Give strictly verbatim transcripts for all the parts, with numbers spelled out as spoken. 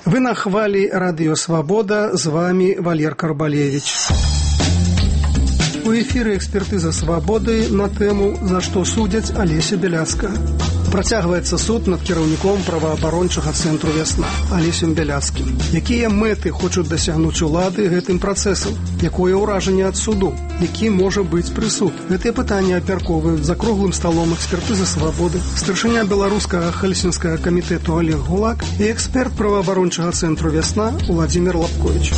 Вы на хвалі Радыё Свабода, з вами Валер Карбалевич. У эфіры экспертыза Свабоды на тэму «За што судзяць Алеся Бяляцкага». Працягваецца суд над кіраўніком праваабарончага цэнтру «Вясна» Алесем Бяляцкім. Якія мэты хочуць дасягнуць улады гэтым працэсам? Якое ўражанне ад суду? Які можа быць прысуд? Гэтыя пытанні абмяркоўваюць за круглым сталом экспертызы Свабоды, старшыня беларускага хельсінскага камітэту Олег Гулак і эксперт праваабарончага цэнтру «Вясна» Владзімір Лапковіч.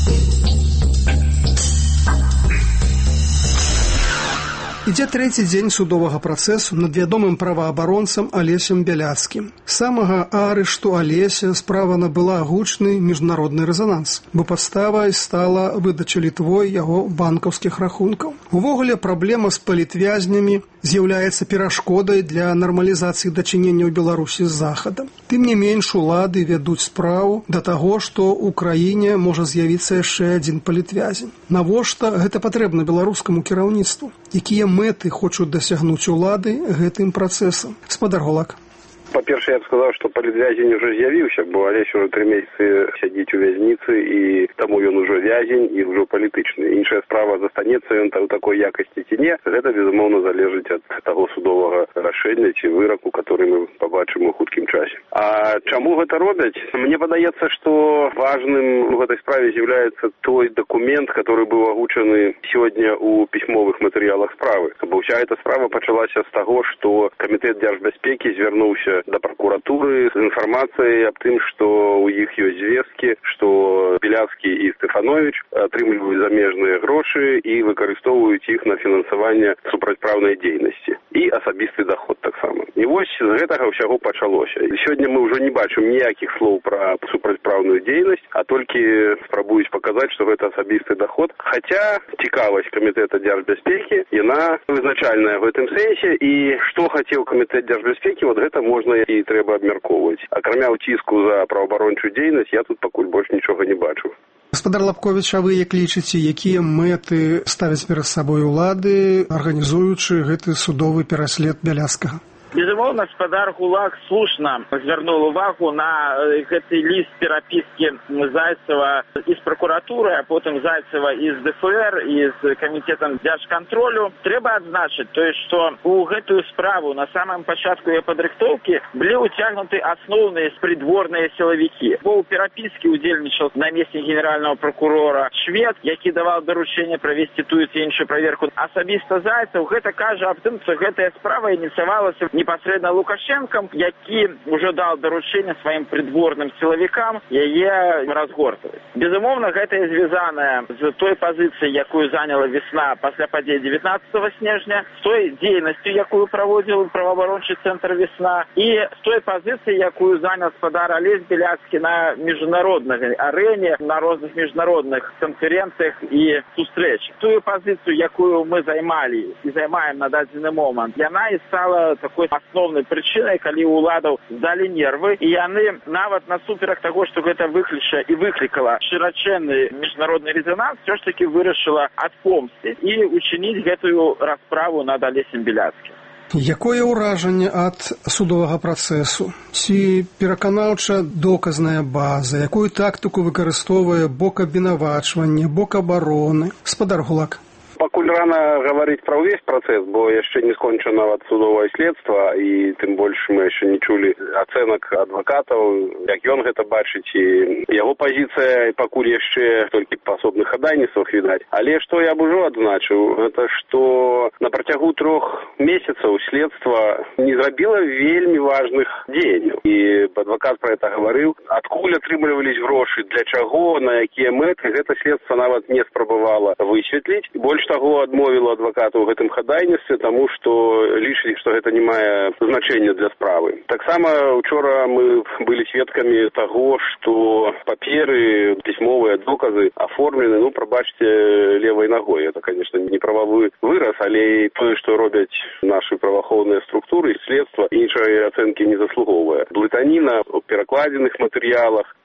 Ідзе трэці дзень судовага працэсу над вядомым праваабаронцам Алесем Бяляцкім. З самага арышту Алеся справа набыла гучны міжнародны рэзананс, бо падставай стала выдача Літвой яго банкаўскіх рахункаў. Увогуле, праблема з палітвязнямі з'яўляецца перашкодай для нармалізацыі дачыненняў Беларусі з Захадам. Тым не менш, улады вядуць справу да таго, што ў краіне можа з'явіцца яшчэ адзін палітвязень. Навошта гэта патрэбна беларускаму кіраўніцтву? Якія мэты хочуць дасягнуць улады гэтым працэсам? Гаспадар Гулак. Па-першае, я б сказаў, што палітвязень ужо з'явіўся, бо Алесь ужо тры месяцы сядзіць у вязніцы, і таму ён ужо вязень і ўжо палітычны. Іншая справа, застанецца ён ў такой якасці ці не, гэта, безумоўна, залежыць ад таго судовага рашэння ці выраку, который мы пабачым у хуткім часе. А чаму гэта робяць? Мне падаецца, што важным у гэтай справе з'яўляецца той дакумент, который быў агучаны сёння ў пісьмовых матэрыялах справы. Бо ўся эта справа пачалася з таго, што Камітэт дзяржбяспекі звярнуўся да прокуратуры з інфармацыяй аб тым, што ў іх ёсць звесткі, што Бяляцкі і Стэфановіч атрымліваюць замежныя грошы і выкарыстоўваюць іх на фінансаванне супрацьпраўнай дзейнасці і асабісты даход таксама. І вось з гэтага ўсяго пачалося. Сёння мы ўжо не бачым ніякіх слоў пра супрацьпраўную дзейнасць, а толькі спрабуюць паказаць, што гэта асабісты даход. Хаця цікавасць Камітэта дзяржбяспекі, яна вызначальная в гэтым сэнсе, і што хацеў Камітэт дзяржбяспекі, вот гэта можна і трэба абмяркоўваць. Акрамя ўціску за праваабарончую дзейнасць, я тут пакуль больш нічога не бачу. Гаспадар Лапковіч, а вы як лічыце, якія мэты ставяць перад сабой улады, арганізуючы гэты судовы пераслед Бяляцкага? Безумоўна, гаспадар Гулак слушна звярнуў увагу на гэты ліст перапіскі Зайцева і з прокуратуры, а потым Зайцева і з дэ эф эр, і з камітетам дзяржкантролю. Трэба адзначыць, то есть, што ў гэтую справу на самым пачатку яе падрыхтоўкі былі ўцягнуты асноўныя прыдворныя сілавікі. Бо ў перапіскі ўдзельнічаў намеснік генеральнага прокурора Швед, які даваў даручэнне правесці тую ці іншую праверку. Асабіста Зайцев гэта кажа аб тым, што гэтая справа ініцыявалася непасрэдна Лукашенкам, які ўжо даў даручэнне сваім прыдворным сілавікам яе разгортваць. Безумоўна, гэта і звязаная з той пазіцыяй, якую заняла «Весна» пасля падзей дзевятнаццатага снежня, з той дзейнасцю, якую праводзіў праваабарончы цэнтр «Весна», і з той пазіцыяй, якую занял гаспадар Алесь Бяляцкі на міжнароднай арэне, на розных міжнародных канферэнцыях і сустрэчах. Тую пазіцыю, якую мы займалі і займаем на дадзены момант, яна і стала такой асноўнай прычынай, калі ў уладаў здалі нервы, і яны нават насуперак таго, што гэта выкліча і выклікала шырачэнны міжнародны рэзананс, все ж таки вырашыла адпомсціць і учыніць гэтую расправу над Алесем Бяляцкім. Якое ўражанне ад судовага працэсу? Ці пераканаўча доказная база? Якую тактыку выкарыстоўвае бок абвінавачвання, бок абароны? Гаспадар Гулак. Пакуль рана гаварыць пра ўвесь працэс, бо яшчэ не скончана нават судовае следства, і тым больш мы яшчэ не чулі ацэнак адвакатаў, як ён гэта бачыць, і яго пазіцыя пакуль яшчэ толькі па асобных хадайніцтвах відаць. Але што я б ужо адзначыў, гэта што на працягу трох месяцаў следства не зрабіла вельмі важных дзеянняў. І адвакат пра гэта гаварыў, адкуль атрымлівались грошы, для чаго, на якія мэты, гэта следства нават не спрабавала высветліць. Больш таго, адмовіла адваката ў гэтым хадайніцтве, таму што лічыць, што гэта не мае значэння для справы. Таксама учора мы былі сведкамі таго, што паперы, пісьмовыя доказы аформлены, ну, прабачце, левай ногой. Это, конечно, не прававы выраз, але і тое, што робяць нашы праваахоўныя структуры, следства, іншай ацэнкі не заслугоўвае. Блытаніна ў перакладзеных матэрыялах,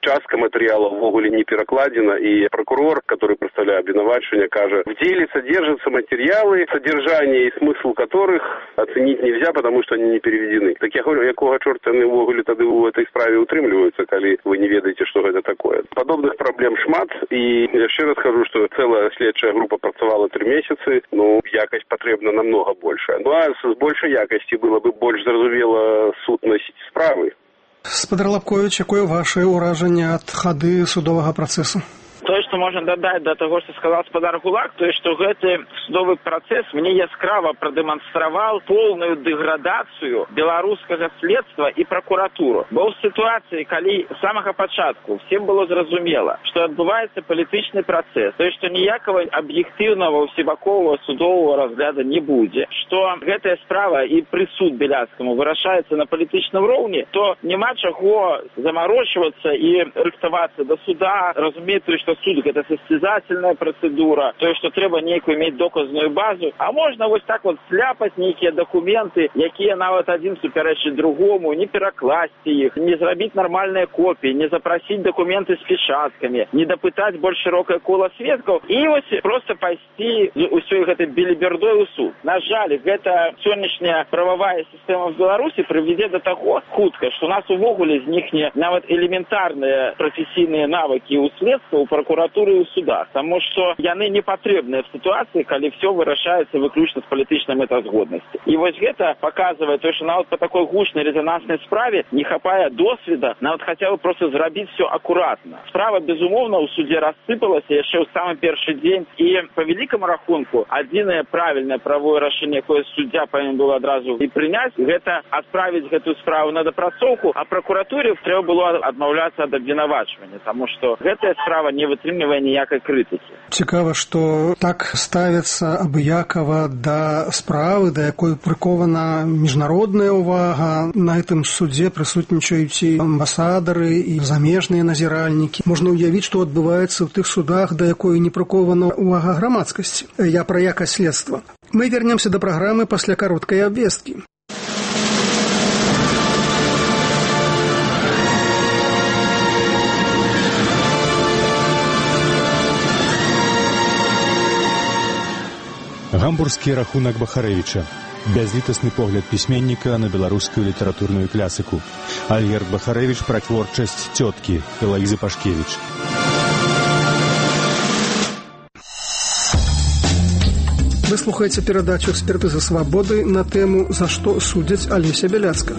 частка матэрыяла ўвогуле не перакладзена, і прокурор, который прадстаўляе абвінавачванне, кажа: в деле содержатся материалы, содержание и смысл которых оценить нельзя, потому что они не переведены. Так я говорю, якого чорта яны ўвогуле тады ў этой справе утрымліваюцца, калі вы не ведаеце, што гэта такое. Подобных проблем шмат, і яшчэ раз скажу, што цэлая следчая група працавала три месяцы, ну, якасць патрэбна намного большая. Ну, а з большай якасці было бы больш зразумела сутнасць справы. Спадар Лапкович, якое вашае ўражанне ад хады судовага працэсу? Тое, што можна дадаць да таго, што сказаў спадар Гулак, тое, што гэты судовы працэс мне яскрава прадэманстраваў поўную дэградацыю беларускага следства і пракуратуру. Бо ў сітуацыі, калі з самага пачатку всем было зразумела, што адбываецца палітычны працэс, тое, што ніякага аб'ектыўнага ўсебаковага судовага разгляду не будзе, што гэтая справа і прысуд Беляцкаму вырашаецца на палітычным роўні, то няма чаго замарочвацца і рыхтавацца да суда, разумець, што суд гэта состязательная процедура, тое, што трэба нейкую мець доказную базу, а можна вось так вот сляпаць нейкія дакументы, якія нават адзін супярэчыць другому, не перакласці іх, не зрабіць нармальныя копіі, не запрасіць дакументы з печаткамі, не дапытаць больш шырокае кола сведкаў і вось проста пайсці ўсёй гэтай белібердой у суд. На жаль, гэта сённяшняя прававая сістэма в Беларусі прывядзе да таго хутка, што у нас увогуле знікне нават элементарныя прафесійныя навыкі ў следства, у прокуратуры і ў судах, таму што яны не патрэбныя в сітуацыі, калі все вырашаецца выключна з палітычнай мэтазгоднасці. І вось гэта паказвае то, што нават па такой гучнай резонанснай справе не хапае досведа, нават хаця бы проста зрабіць все акуратна. Справа, безумоўна, у судзе рассыпалася яшчэ ў самы першы дзень, і па вялікаму рахунку адзінае правільнае правое рашэнне, якое суддзя павінен быў адразу і прыняць, гэта адправіць гэтую справу на дапрацоўку, а пракуратуры трэба было адмаўляцца ад абвінавачвання, таму што гэтая справа не вытрымлівае ніякай крытыкі. Цікава, што так ставіцца абыякава да справы, да якой прыкована міжнародная ўвага. На гэтым судзе прысутнічаюць і амбасадары, і замежныя назіральнікі. Можна ўявіць, што адбываецца ў тых судах, да якой не прыкована ўвага грамадскасці. Я пра якасць следства. Мы вернемся да праграмы пасля кароткай абвесткі. Гамбургскі рахунак Бахарэвіча. Бязлітасны погляд пісьменніка на беларускую літаратурную класіку. Альгерд Бахарэвіч пра творчасць цёткі Элаізы Пашкевіч. Вы слухаеце перадачу «Экспертыза свабоды» на тэму «За што судзяць Алеся Бяляцкага».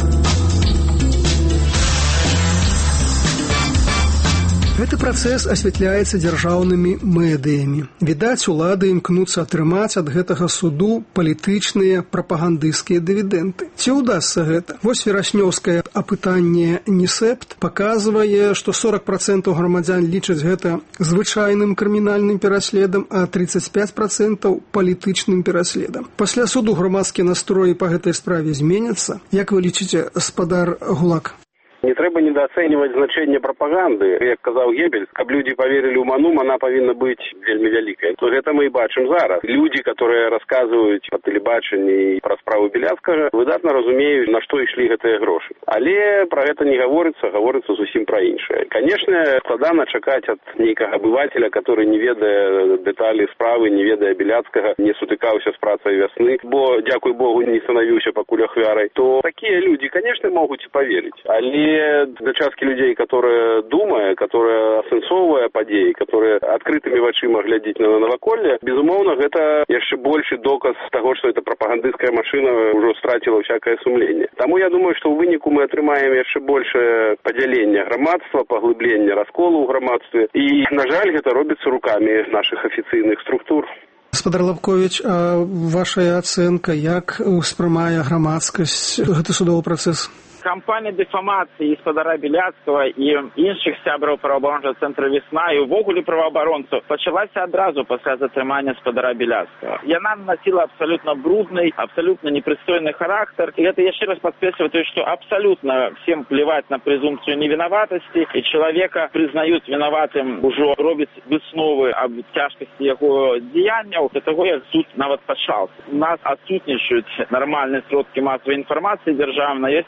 Гэты працэс асвятляецца дзяржаўнымі медыямі. Відаць, улады імкнуцца атрымаць ад гэтага суду палітычныя прапагандысцкія дывідэнды. Ці ўдасца гэта? Вось вераснёўскае апытанне НІСЭПТ паказвае, што сорок працэнтаў грамадзян лічаць гэта звычайным крымінальным пераследам, а тридцать пять працэнтаў палітычным пераследам. Пасля суду грамадскія настроі па гэтай справе зменяцца. Як вы лічыце, спадар Гулак? Не трэба недооценивать значение пропаганды. Як казаў Геббельс, каб люди поверили ў ману, мана павінна быць вельмі вялікая. То гэта мы і бачым зараз. Люди, которые рассказываюць па тэлебачанні пра справу Беляцкага, выдатна разумеюць, на што ішлі гэтыя грошы. Але пра гэта не гаворыцца, гаворыцца зусім пра іншае. Канешне, складана чакаць ад нейкага абывателя, который не ведае дэталі справы, не ведае Беляцкага, не сутыкаўся з працай вясны, бо, дзякуй Богу, не станавіўся пакуль ахвярай, то такія люди, конечно, могуць поверить. Але для частки людей, которые думая, которые асэнсоўвае падзеі, которые открытыми вачыма глядзіць на наваколле, безумоўна, гэта яшчэ большы доказ таго, што эта прапагандысцкая машына ўжо страціла всякое сумленне. Таму я думаю, што ў выніку мы атрымаем яшчэ большее падзяленне грамадства, паглыбленне расколу ў грамадстве. І, на жаль, гэта робіцца рукамі нашых афіцыйных структур. Спадар Лапкович, а ваша ацэнка, як успрымае грамадскасць гэты судовы працэс? Кампанія дэфамацыі спадара Беляцкага і іншых сябраў праваабарончага цэнтра «Весна» і ўвогуле праваабаронцаў пачалася адразу пасля затрымання спадара Беляцкага. Яна носила абсолютно брудный, абсолютно непристойный характер. И это еще раз подчеркивает, что абсолютно всем плевать на презумпцию невиноватости, и человека признают виноватым уже робить высновы об тяжкости его деяния. Для того, как суд нават пачался. У нас отсутствуют нормальные сродки массовой информации державной, есть просто такие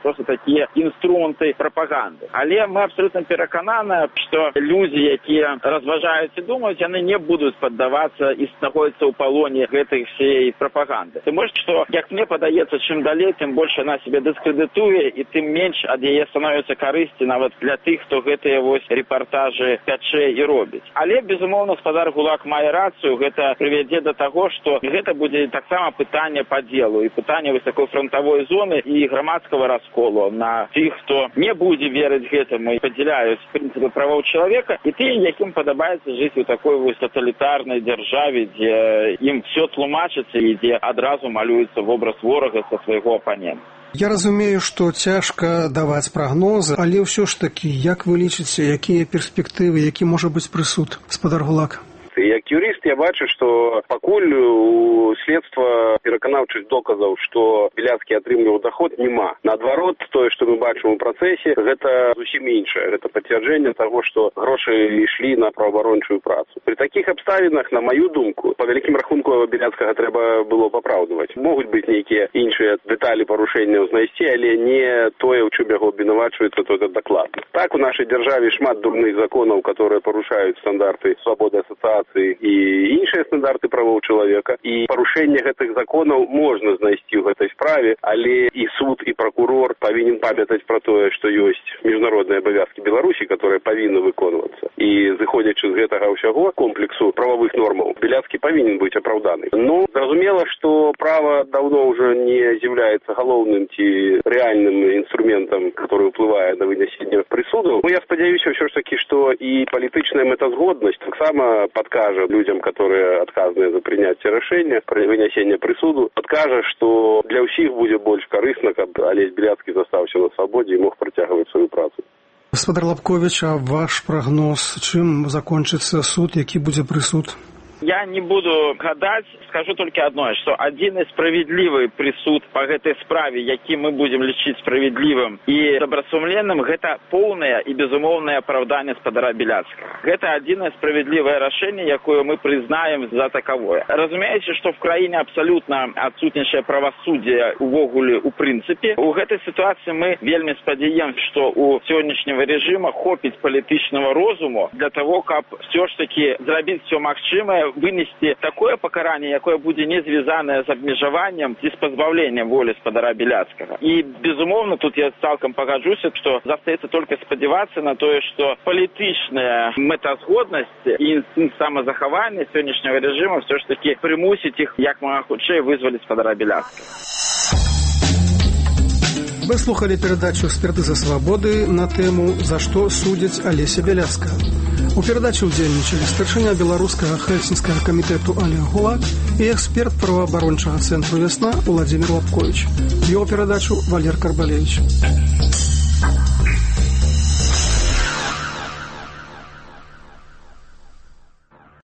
і інструменты прапаганды. Але мы абсолютно перакананы, што людзі, якія разважаюць і думаюць, яны не будуць паддавацца і знаходзіцца ў палоне гэтай всей прапаганды. Тым больш, што, як мне падаецца, чым далей, тым больш яна себе дыскрэдытуе і тым менш ад яе становіцца карысці нават для тых, хто гэтыя вось рэпартажы пячэ і робіць. Але, безумоўна, спадар Гулак мае рацыю, гэта прывядзе да таго, што гэта будзе таксама пытанне падзелу і пытанне вось такой фронтавой зоны і грамадскага расколу на тых, хто не будзе верыць гэтаму і падзяляюць прынцыпы правоў чалавека, і тыя, якім падабаецца жыць у такой вось таталітарнай дзяржаве, дзе ім все тлумачыцца і дзе адразу малюецца вобраз ворага са свайго апанента. Я разумею, што цяжка даваць прагнозы, але ўсё ж такі, як вы лічыце, якія перспектывы, які можа быць прысуд, спадар Гулак? Як юрыст я бачу, што пакуль у следства пераканаўчых доказаў, што Біляцкі атрымліваў даход, няма. Наадварот, тое, што мы бачым у працэсе, гэта зусім іншае. Гэта пацвярджэнне таго, што грошы ішлі на праваабарончую працу. Пры такіх абставінах, на маю думку, па вялікім рахунку Біляцкага трэба было папраўдваць. Могуць быць нейкія іншыя дэталі парушэнняў знайсці, але не тое, у чым яго абвінавачваецца, то это дакладна. Так, у нашай дзяржаве шмат дурных законаў, которые парушаюць стандарты свабоды асацыяцыі і іншыя стандарты правоў чалавека, і парушэнне гэтых законаў можна знайсці ў гэтай справе, але і суд, і пракурор павінен памятаць пра тое, што ёсць міжнародныя абавязкі Беларусі, которые павінны выконвацца. І зыходзячы з гэтага ўсяго комплексу правовых нормаў, Біляцкі павінен быць апраўданы. Ну, зразумела, што права даўно ўжо не з'яўляецца галоўным ці рэальным інструментам, который ўплывае на вынясенне прысудаў. Ну, я спадзяюся ўсё ж такі, што і палітычная мэтазгоднасць таксама падкажа людям, которые адказныя за прыняцце рашэння пры вынясенне прысуду, падкажа, што для ўсіх будзе больш карысна, каб Алесь Біляцкі застаўся на свабодзе і мог працягваць сваю працу. Гаспадар Лапковіч, а ваш прагноз, чым закончыцца суд, які будзе прысуд? Я не буду гадаць, скажу толькі адно, што адзіны справядлівы прысуд па гэтай справе, які мы будзем лічыць справядлівым і добрасумленным, гэта поўнае і безумоўнае апраўданне спадара Біляцкага. Гэта адзінае справядлівае рашэнне, якое мы прызнаем за таковое. Разумееце, што в краіне абсалютна адсутнічае правасуддзе увогуле у прынцыпе. У гэтай сітуацыі мы вельмі спадзяем, што у сённяшняга рэжыма хопіць палітычнага розуму для того, каб все ж таки зрабіць все магчымае вынесці такое пакаранне, якое будзе не звязанае з абмежаваннем ці з пазбаўленнем волі спадара Біляцкага. І, безумоўна, тут я цалкам пагаджуся, што застаецца толькі спадзявацца на тое, што палітычная мэтазгоднасць і інстынкт самазахавання сённяшняга рэжыма все ж таки прымусіць іх як мага хутчэй вызваліць спадара Біляцкага. Вы слухали перадачу «Сперты за свободы» на тему «За што судзяць Алеся Біляцкага». У перадачы ўдзельнічалі старшыня беларускага хельсінскага камітэту Олег Гулак і эксперт праваабарончага цэнтру «Вясна» Владзімір Лапковіч. Вёў перадачу Валер Карбалевіч.